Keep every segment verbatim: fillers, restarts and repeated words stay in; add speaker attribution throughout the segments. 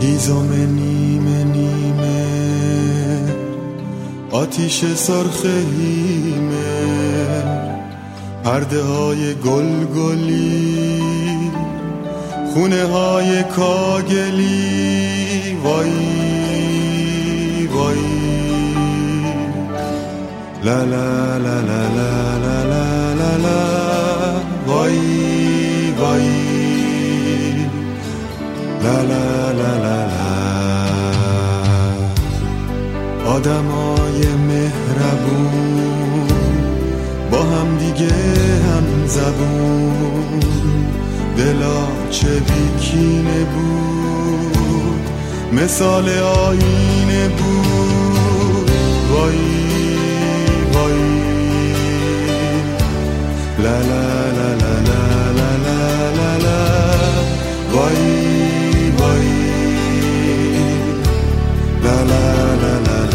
Speaker 1: هیزم نیمه نیمه آتیش سرخ هیمه پرده های گل گلی خونه های کاگلی وای وای لا لا لا لا لا لا لا لا وای وای لا لا لا لا لا آدمای مهربون با هم دیگه هم زبون دلا چه بیکینه بود مثال آینه بود وای وای لا لا لا لا لا لا لا لا وای وای لا لا لا لا لا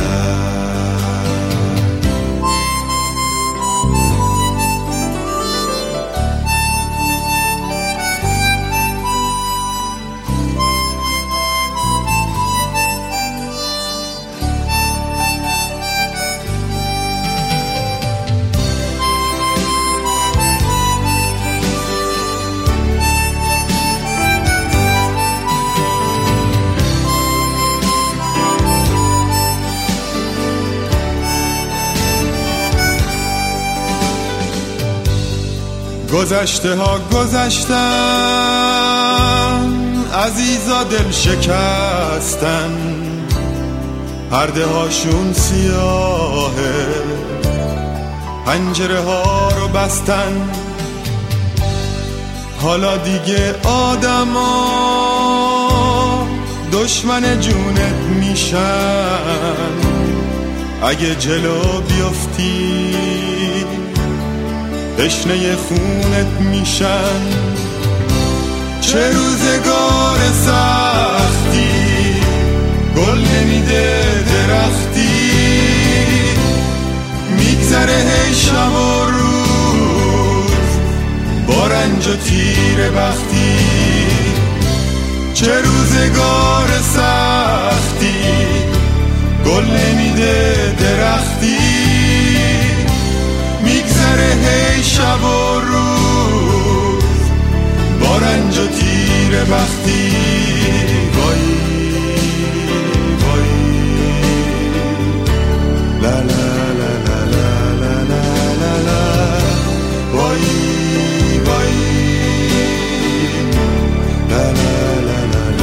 Speaker 1: گذشته ها گذشتن عزیزا دل شکستن پرده هاشون سیاهه پنجره ها رو بستن حالا دیگه آدما دشمن جونت میشن اگه جلو بیفتی تشنه خونت میشن چه روزگار سختی گل نمیده درختی میگذره هی شب و روز با رنج و تیر بختی چه روزگار سختی گل نمیده درختی میگذره هی شب و روز با رنج و تیر بختی وای وای لا لا لا لا لا لا لا لا وای وای لا لا لا لا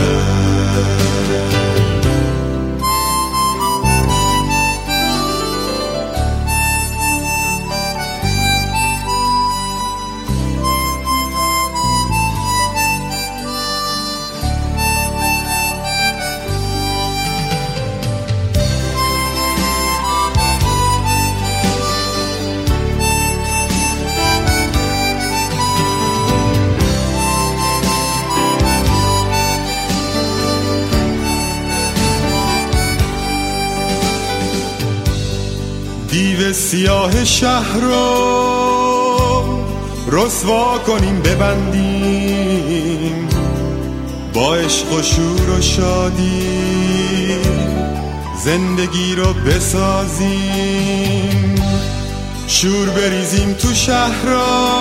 Speaker 1: دیو سیاه شهر رو رسوا کنیم ببندیم با عشق و شور و شادی زندگی رو بسازیم شور بریزیم تو شهرها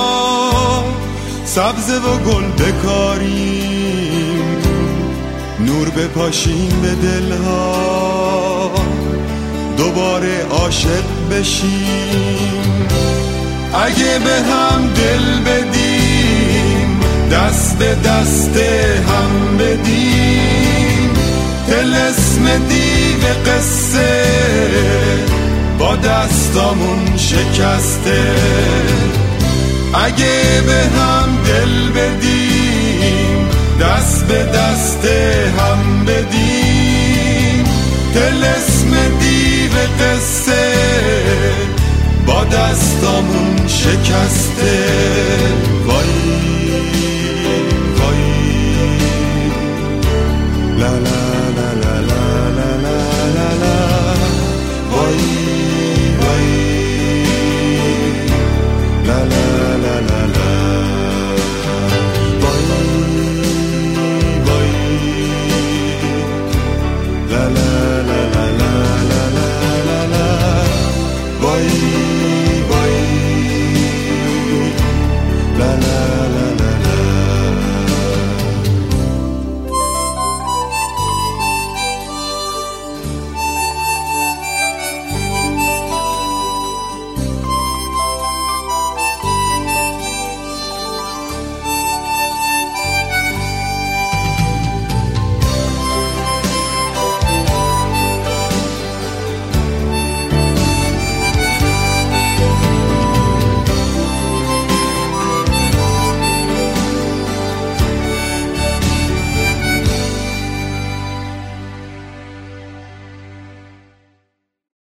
Speaker 1: سبزه و گل بکاریم نور بپاشیم به دلها دوباره عاشق بشیم اگه به هم دل بدیم دست به دست هم بدیم طلسم دیو قصه با دستامون شکسته اگه به هم دل بدیم دست به دست هم بدیم طلسم دیو قصه با دستامون شکسته وای